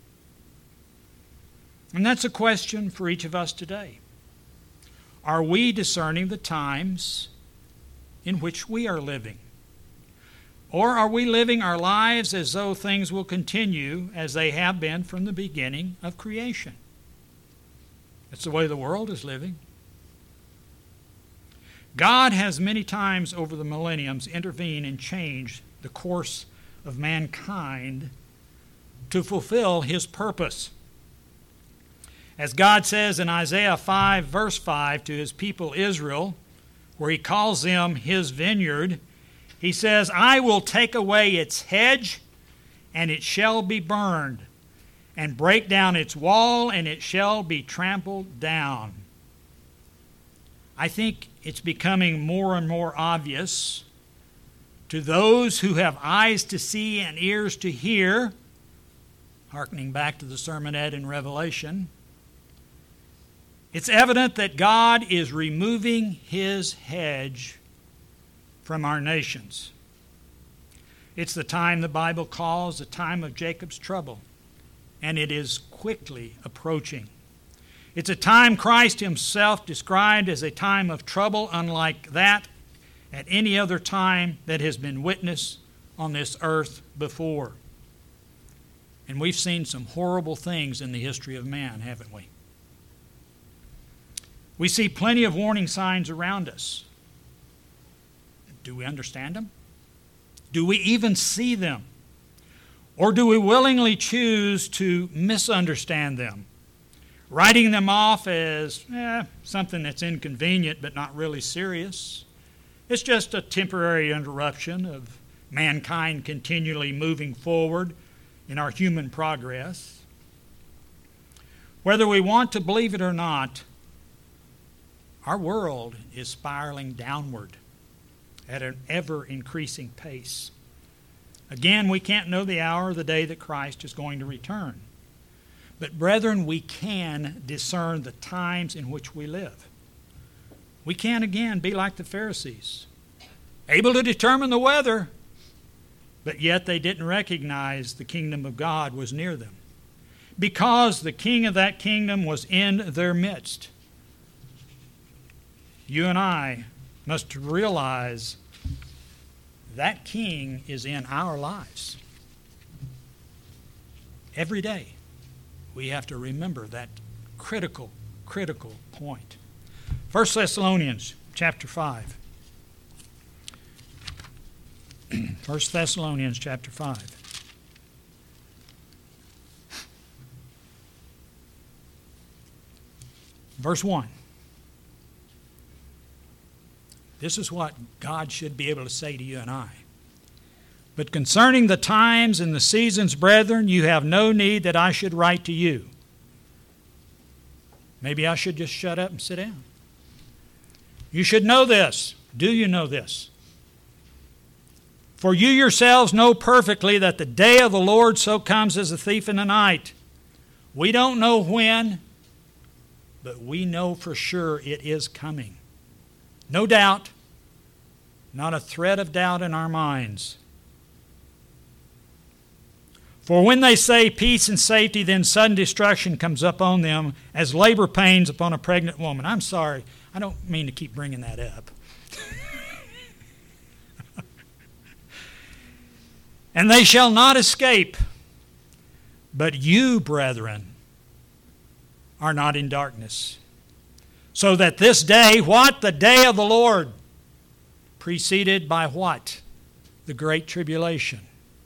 And that's a question for each of us today. Are we discerning the times in which we are living? Or are we living our lives as though things will continue as they have been from the beginning of creation? That's the way the world is living. God has many times over the millenniums intervened and changed the course of mankind to fulfill his purpose. As God says in Isaiah five, verse five, to his people Israel, where he calls them his vineyard, he says, I will take away its hedge, and it shall be burned, and break down its wall, and it shall be trampled down. I think it's becoming more and more obvious to those who have eyes to see and ears to hear, hearkening back to the sermonette in Revelation, it's evident that God is removing his hedge from our nations. It's the time the Bible calls the time of Jacob's trouble, and it is quickly approaching. It's a time Christ himself described as a time of trouble unlike that at any other time that has been witnessed on this earth before. And we've seen some horrible things in the history of man, haven't we? We see plenty of warning signs around us. Do we understand them? Do we even see them? Or do we willingly choose to misunderstand them, writing them off as eh, something that's inconvenient but not really serious? It's just a temporary interruption of mankind continually moving forward in our human progress. Whether we want to believe it or not, our world is spiraling downward at an ever-increasing pace. Again, we can't know the hour or the day that Christ is going to return. But brethren, we can discern the times in which we live. We can, again, be like the Pharisees, able to determine the weather, but yet they didn't recognize the kingdom of God was near them, because the king of that kingdom was in their midst. You and I must realize that king is in our lives. Every day we have to remember that critical, critical point. First Thessalonians chapter five. First Thessalonians chapter five. Verse one. This is what God should be able to say to you and I. But concerning the times and the seasons, brethren, you have no need that I should write to you. Maybe I should just shut up and sit down. You should know this. Do you know this? For you yourselves know perfectly that the day of the Lord so comes as a thief in the night. We don't know when, but we know for sure it is coming. No doubt, not a thread of doubt in our minds. For when they say peace and safety, then sudden destruction comes upon them as labor pains upon a pregnant woman. I'm sorry, I don't mean to keep bringing that up. And they shall not escape. But you, brethren, are not in darkness. So that this day, what? The day of the Lord, preceded by what? The great tribulation.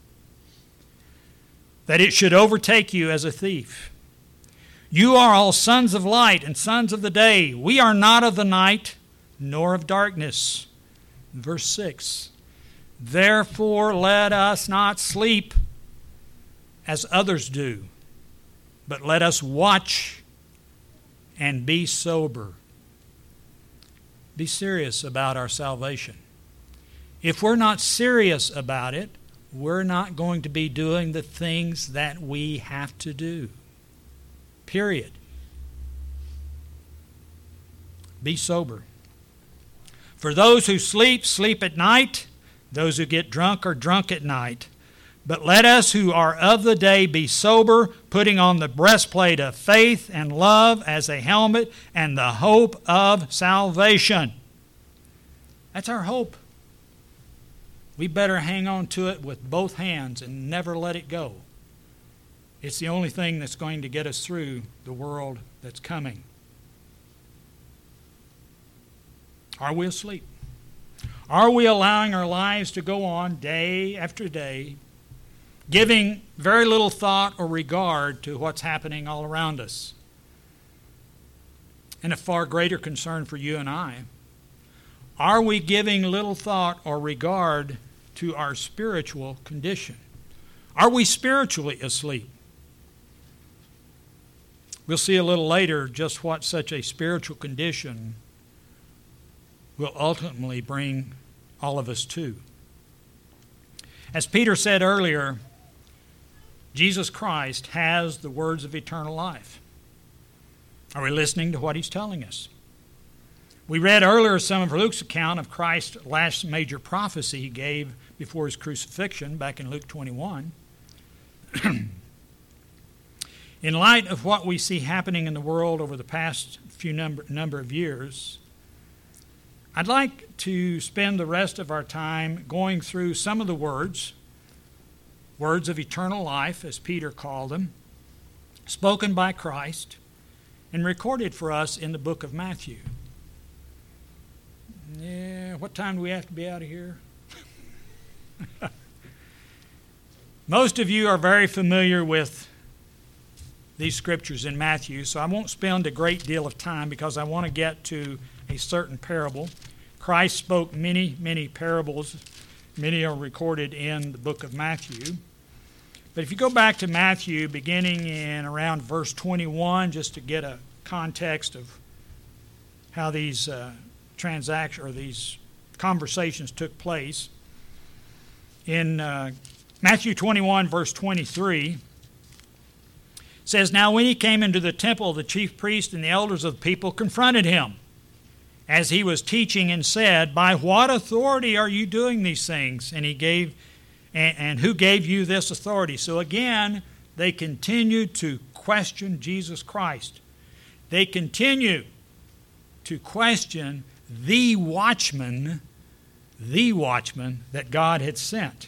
That it should overtake you as a thief. You are all sons of light and sons of the day. We are not of the night, nor of darkness. Verse six. Therefore let us not sleep as others do, but let us watch and be sober. Be serious about our salvation. If we're not serious about it, we're not going to be doing the things that we have to do. Period. Be sober. For those who sleep, sleep at night. Those who get drunk are drunk at night. But let us who are of the day be sober, putting on the breastplate of faith and love as a helmet and the hope of salvation. That's our hope. We better hang on to it with both hands and never let it go. It's the only thing that's going to get us through the world that's coming. Are we asleep? Are we allowing our lives to go on day after day, giving very little thought or regard to what's happening all around us? And a far greater concern for you and I, are we giving little thought or regard to our spiritual condition? Are we spiritually asleep? We'll see a little later just what such a spiritual condition will ultimately bring all of us to. As Peter said earlier, Jesus Christ has the words of eternal life. Are we listening to what he's telling us? We read earlier some of Luke's account of Christ's last major prophecy he gave before his crucifixion back in Luke twenty-one. In light of what we see happening in the world over the past few number, number of years, I'd like to spend the rest of our time going through some of the words, words of eternal life, as Peter called them, spoken by Christ and recorded for us in the book of Matthew. Yeah, what time do we have to be out of here? Most of you are very familiar with these scriptures in Matthew, so I won't spend a great deal of time because I want to get to a certain parable. Christ spoke many, many parables. Many are recorded in the book of Matthew. But if you go back to Matthew, beginning in around verse twenty-one, just to get a context of how these uh, transactions or these conversations took place, in uh, Matthew twenty-one, verse twenty-three, says, Now when he came into the temple, the chief priest and the elders of the people confronted him as he was teaching and said, By what authority are you doing these things? And he gave, and, and who gave you this authority? So again, they continued to question Jesus Christ. They continue to question the watchman, the watchman that God had sent.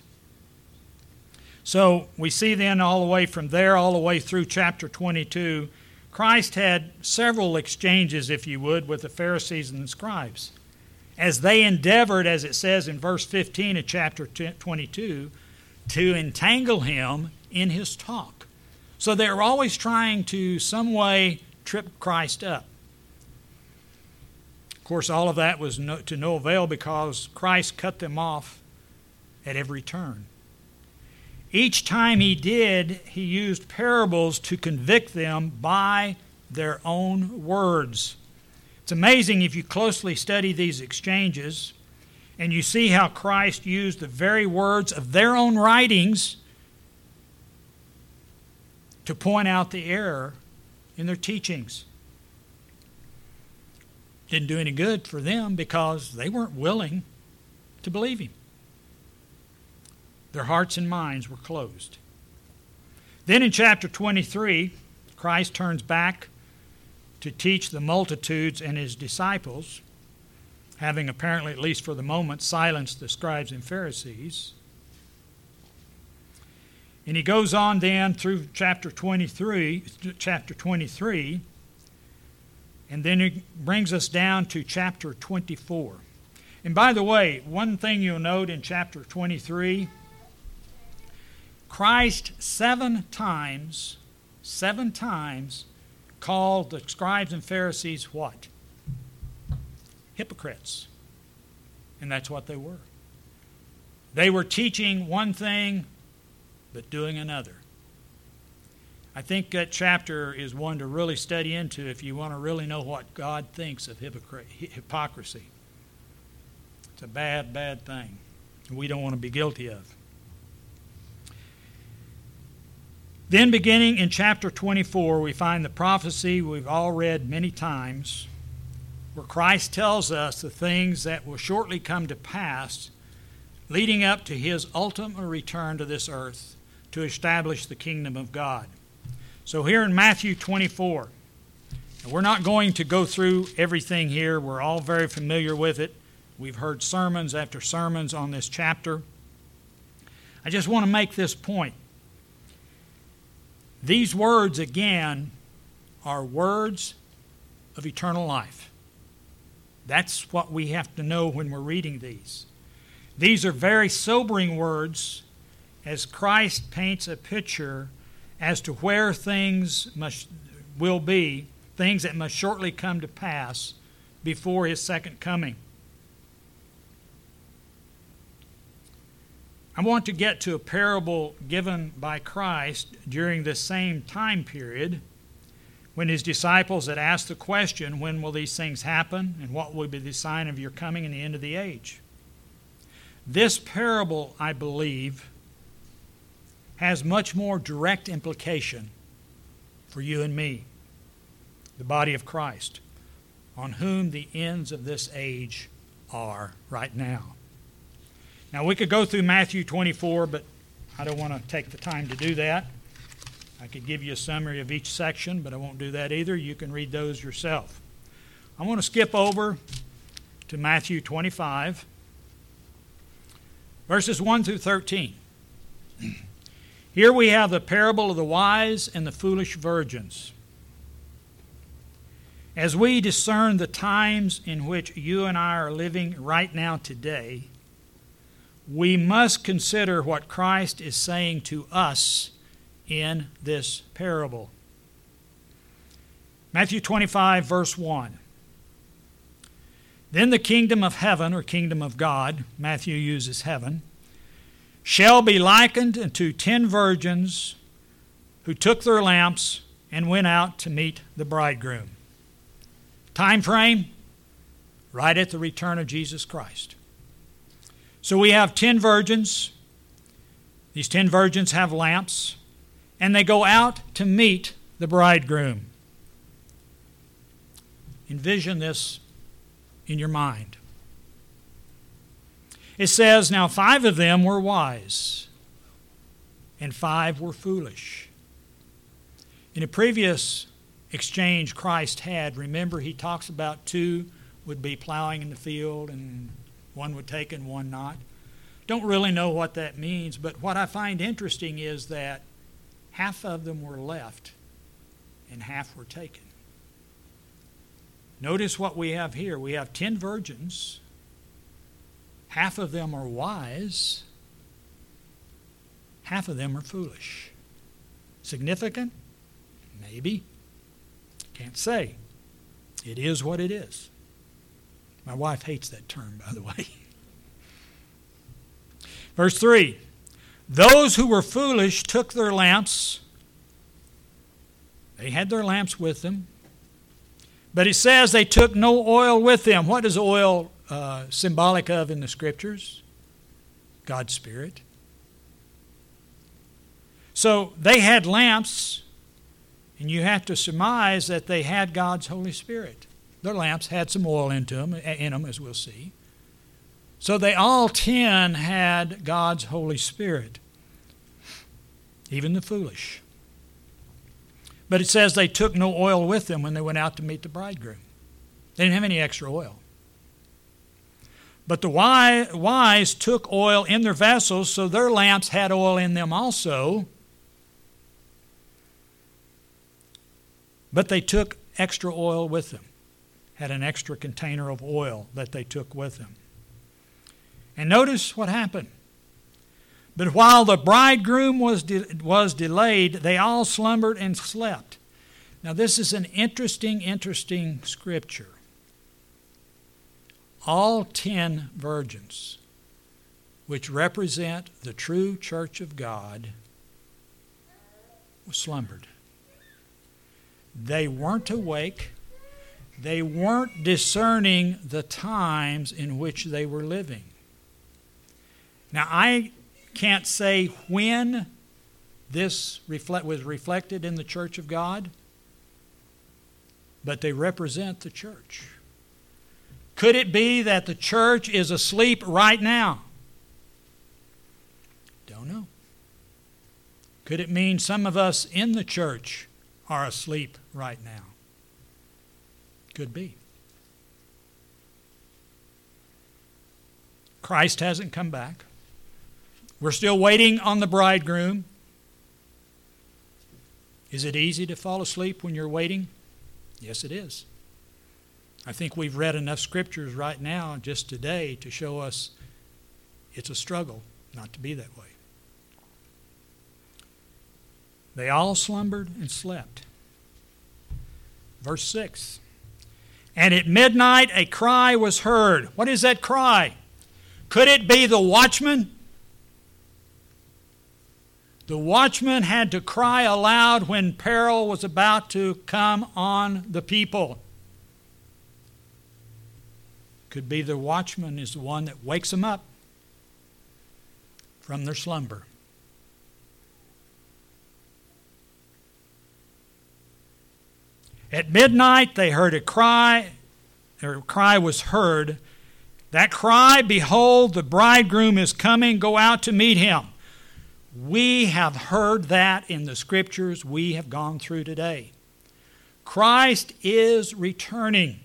So we see then all the way from there, all the way through chapter twenty-two, Christ had several exchanges, if you would, with the Pharisees and the scribes, as they endeavored, as it says in verse fifteen of chapter twenty-two, to entangle him in his talk. So they were always trying to some way trip Christ up. Of course, all of that was no, to no avail because Christ cut them off at every turn. Each time he did, he used parables to convict them by their own words. It's amazing if you closely study these exchanges and you see how Christ used the very words of their own writings to point out the error in their teachings. Didn't do any good for them because they weren't willing to believe him. Their hearts and minds were closed. Then in chapter twenty-three, Christ turns back to teach the multitudes and his disciples, having apparently, at least for the moment, silenced the scribes and Pharisees. And he goes on then through chapter twenty-three, chapter twenty-three, and then he brings us down to chapter twenty-four. And by the way, one thing you'll note in chapter twenty-three, Christ seven times, seven times called the scribes and Pharisees what? Hypocrites. And that's what they were. They were teaching one thing, but doing another. I think that chapter is one to really study into if you want to really know what God thinks of hypocr- hypocrisy. It's a bad, bad thing we don't want to be guilty of. Then beginning in chapter twenty-four, we find the prophecy we've all read many times, where Christ tells us the things that will shortly come to pass leading up to his ultimate return to this earth to establish the kingdom of God. So here in Matthew twenty-four, and we're not going to go through everything here. We're all very familiar with it. We've heard sermons after sermons on this chapter. I just want to make this point. These words, again, are words of eternal life. That's what we have to know when we're reading these. These are very sobering words as Christ paints a picture as to where things must, will be, things that must shortly come to pass before his second coming. I want to get to a parable given by Christ during this same time period when his disciples had asked the question, when will these things happen and what will be the sign of your coming and the end of the age? This parable, I believe, has much more direct implication for you and me, the body of Christ, on whom the ends of this age are right now. Now, we could go through Matthew twenty-four, but I don't want to take the time to do that. I could give you a summary of each section, but I won't do that either. You can read those yourself. I want to skip over to Matthew twenty-five, verses one through thirteen. Here we have the parable of the wise and the foolish virgins. As we discern the times in which you and I are living right now today, we must consider what Christ is saying to us in this parable. Matthew twenty-five, verse one. Then the kingdom of heaven, or kingdom of God, Matthew uses heaven, shall be likened unto ten virgins who took their lamps and went out to meet the bridegroom. Time frame, right at the return of Jesus Christ. So we have ten virgins. These ten virgins have lamps, and they go out to meet the bridegroom. Envision this in your mind. It says, now five of them were wise, and five were foolish. In a previous exchange Christ had, remember he talks about two would be plowing in the field and one would take and one not. Don't really know what that means, but what I find interesting is that half of them were left and half were taken. Notice what we have here. We have ten virgins. Half of them are wise. Half of them are foolish. Significant? Maybe. Can't say. It is what it is. My wife hates that term, by the way. Verse three. Those who were foolish took their lamps. They had their lamps with them. But it says they took no oil with them. What is oil uh, symbolic of in the Scriptures? God's Spirit. So they had lamps, and you have to surmise that they had God's Holy Spirit. Their lamps had some oil into them, in them, as we'll see. So they all ten had God's Holy Spirit, even the foolish. But it says they took no oil with them when they went out to meet the bridegroom. They didn't have any extra oil. But the wise took oil in their vessels, so their lamps had oil in them also. But they took extra oil with them, had an extra container of oil that they took with them. And notice what happened. But while the bridegroom was, de- was delayed, they all slumbered and slept. Now this is an interesting, interesting scripture. All ten virgins, which represent the true church of God, slumbered. They weren't awake. They weren't discerning the times in which they were living. Now, I can't say when this reflect, was reflected in the church of God, but they represent the church. Could it be that the church is asleep right now? Don't know. Could it mean some of us in the church are asleep right now? Could be. Christ hasn't come back. We're still waiting on the bridegroom. Is it easy to fall asleep when you're waiting? Yes, it is. I think we've read enough scriptures right now, just today, to show us it's a struggle not to be that way. They all slumbered and slept. Verse six. And at midnight a cry was heard. What is that cry? Could it be the watchman? The watchman had to cry aloud when peril was about to come on the people. Could be the watchman is the one that wakes them up from their slumber. At midnight they heard a cry, their cry was heard. That cry, behold, the bridegroom is coming, go out to meet him. We have heard that in the scriptures we have gone through today. Christ is returning.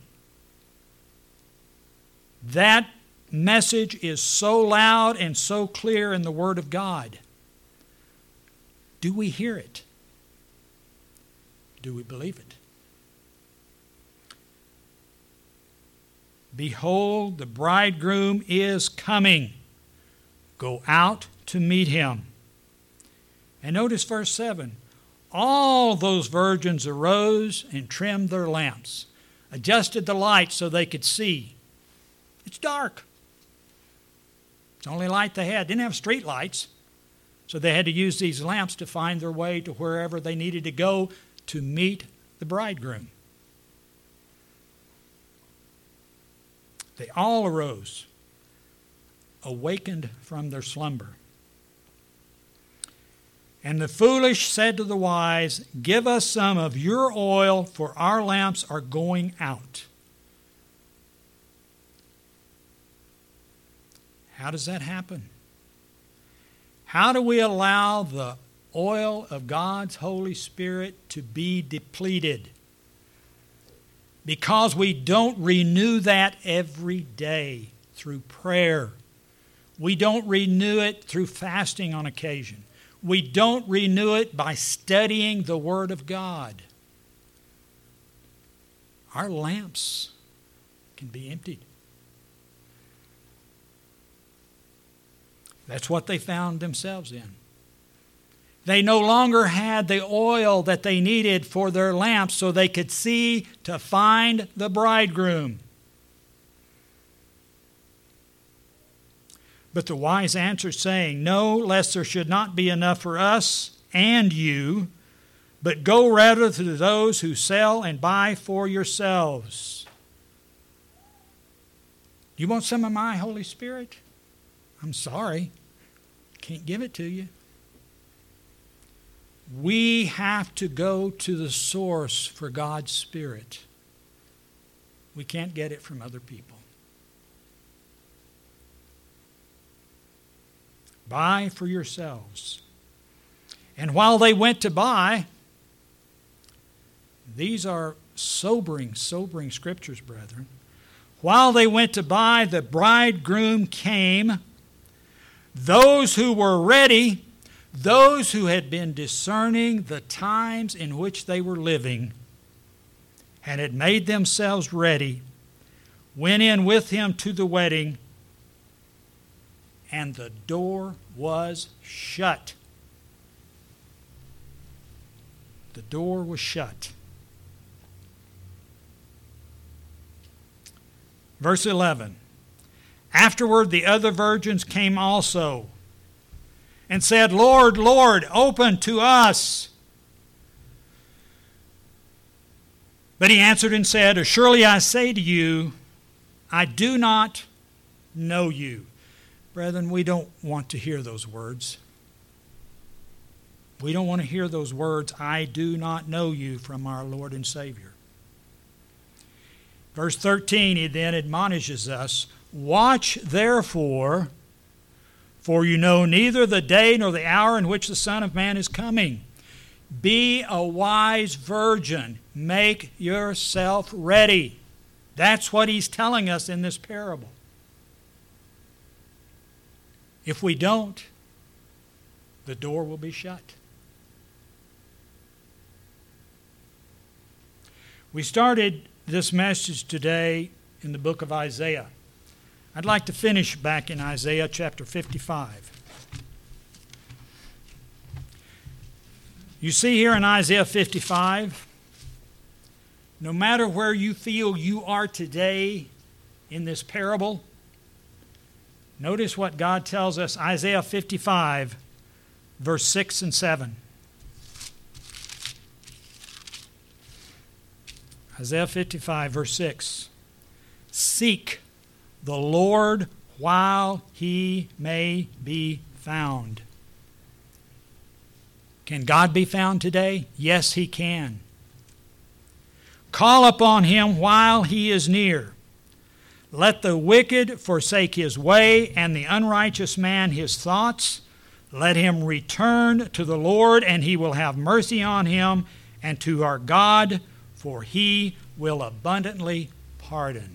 That message is so loud and so clear in the Word of God. Do we hear it? Do we believe it? Behold, the bridegroom is coming. Go out to meet him. And notice verse seven. All those virgins arose and trimmed their lamps, adjusted the light so they could see. It's dark. It's the only light they had. Didn't have street lights. So they had to use these lamps to find their way to wherever they needed to go to meet the bridegroom. They all arose, awakened from their slumber. And the foolish said to the wise, give us some of your oil, for our lamps are going out. How does that happen? How do we allow the oil of God's Holy Spirit to be depleted? Because we don't renew that every day through prayer. We don't renew it through fasting on occasion. We don't renew it by studying the Word of God. Our lamps can be emptied. That's what they found themselves in. They no longer had the oil that they needed for their lamps so they could see to find the bridegroom. But the wise answered, saying, no, lest there should not be enough for us and you, but go rather to those who sell and buy for yourselves. You want some of my Holy Spirit? I'm sorry. Can't give it to you. We have to go to the source for God's Spirit. We can't get it from other people. Buy for yourselves. And while they went to buy, These are sobering, sobering scriptures, brethren. While they went to buy, the bridegroom came. Those who were ready, those who had been discerning the times in which they were living and had made themselves ready, went in with him to the wedding, and the door was shut. The door was shut. Verse eleven. Afterward the other virgins came also, and said, Lord, Lord, open to us. But he answered and said, Surely I say to you, I do not know you. Brethren, we don't want to hear those words. We don't want to hear those words, I do not know you, from our Lord and Savior. Verse thirteen, he then admonishes us, Watch therefore, for you know neither the day nor the hour in which the Son of Man is coming. Be a wise virgin. Make yourself ready. That's what he's telling us in this parable. If we don't, the door will be shut. We started this message today in the book of Isaiah. I'd like to finish back in Isaiah chapter fifty-five. You see here in Isaiah fifty-five, no matter where you feel you are today in this parable, notice what God tells us, Isaiah fifty-five, verse six and seven. Isaiah fifty-five, verse six. Seek the Lord while he may be found. Can God be found today? Yes, he can. Call upon him while he is near. Let the wicked forsake his way, and the unrighteous man his thoughts. Let him return to the Lord, and he will have mercy on him, and to our God, for he will abundantly pardon.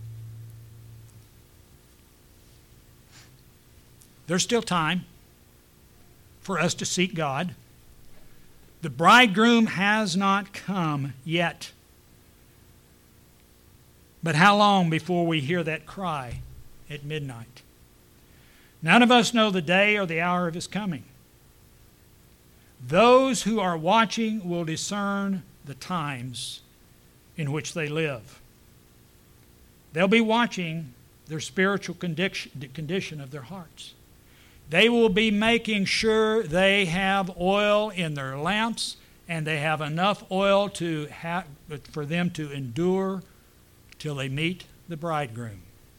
There's still time for us to seek God. The bridegroom has not come yet. But how long before we hear that cry at midnight? None of us know the day or the hour of his coming. Those who are watching will discern the times in which they live. They'll be watching their spiritual condition of their hearts. They will be making sure they have oil in their lamps and they have enough oil to have, for them to endure till they meet the bridegroom.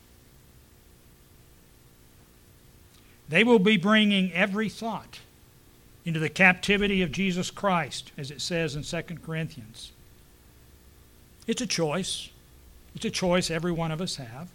They will be bringing every thought into the captivity of Jesus Christ, as it says in Second Corinthians. It's a choice. It's a choice every one of us have.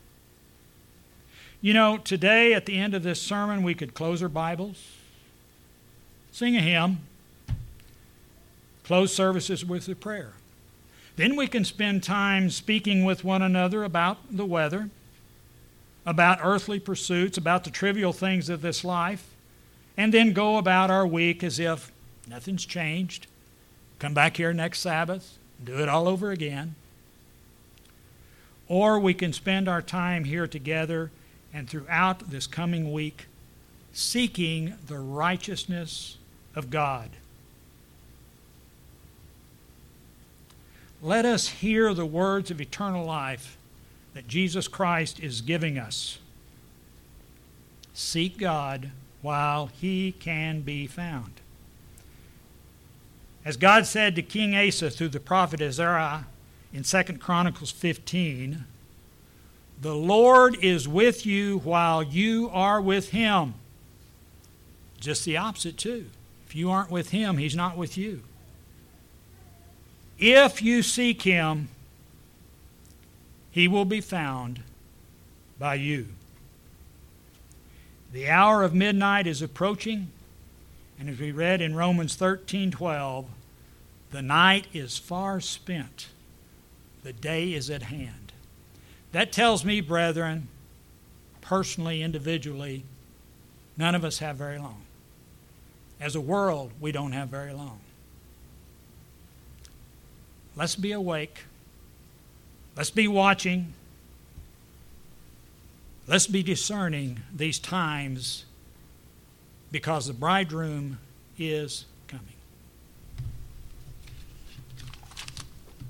You know, today at the end of this sermon, we could close our Bibles, sing a hymn, close services with a prayer. Then we can spend time speaking with one another about the weather, about earthly pursuits, about the trivial things of this life, and then go about our week as if nothing's changed. Come back here next Sabbath, do it all over again. Or we can spend our time here together and throughout this coming week seeking the righteousness of God. Let us hear the words of eternal life that Jesus Christ is giving us. Seek God while he can be found. As God said to King Asa through the prophet Isaiah in Second Chronicles fifteen, the Lord is with you while you are with him. Just the opposite too. If you aren't with him, he's not with you. If you seek him, he will be found by you. The hour of midnight is approaching, and as we read in Romans thirteen twelve, The night is far spent. The day is at hand. That tells me, brethren, personally, individually, none of us have very long. As a world, we don't have very long. Let's be awake. Let's be watching. Let's be discerning these times, because the bridegroom is